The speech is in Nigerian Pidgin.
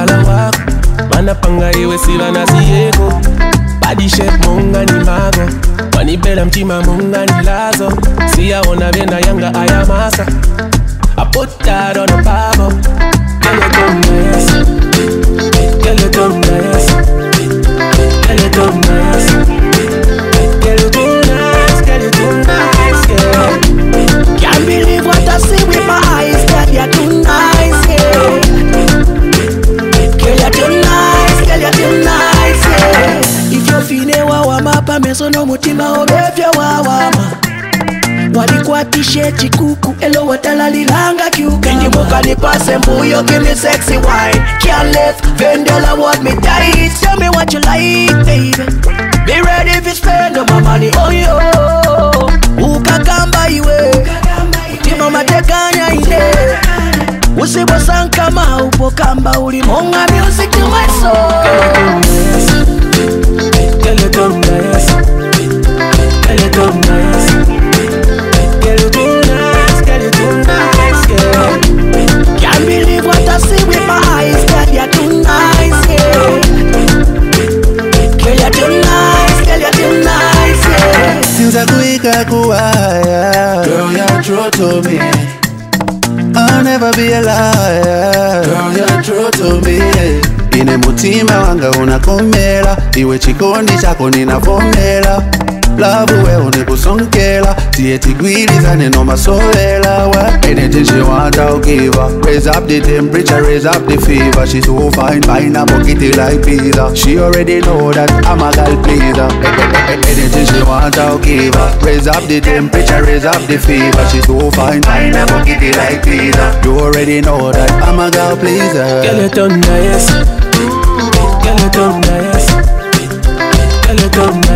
kala wako. Manapanga iwe siva na siyeko. Body shape munga ni mago. Wanipela mtima munga ni lazo. Siyaona vena yanga ayamasa. I put that on the Bible. Girl, you too nice. Girl, you too nice. Girl, you too nice. Girl, you too nice. Girl, you too nice, yeah. Can't believe what I see with my eyes. Girl, you're too nice, yeah. Girl, you're too nice. Girl, you're too nice, yeah. If you're feeling wawama meso no mutima obevya wawama. Walikuatishe chikuku elo watalalilanga kiuka. Kendi muka nipase mbuyo, give me sexy wine. Can't let Vendela want me tight. Tell me what you like, baby. Be ready if you spend all my money on you. Ukakamba iwe utima matekanya ine. Usibo sankama upo kamba ulimonga music to my soul. Girl, you too nice. Girl, you too nice. Girl, you too nice. Girl, you too nice, yeah. Can't believe what I see with my eyes. Girl, you're too nice, yeah. Girl, you're too nice. Girl, you're too nice, yeah. Since I kuika kuwaya, girl, you're true to me. I'll never be a liar. Girl, you're true to me. Ine mutima wanga unakomela, iwe chikondi chako ninavomela. Love we unikusongela, tiye tigwirizane no masolela. Anything she want I'll give her. Raise up the temperature, raise up the fever. She's so fine, fine a bucket like pizza. She already know that I'm a girl pleaser. Anything she want I'll give her. Raise up the temperature, raise up the fever. She's so fine, fine a bucket like pizza. You already know that I'm a girl pleaser. Girl, you too nice. Girl, you too nice. Girl, you too nice.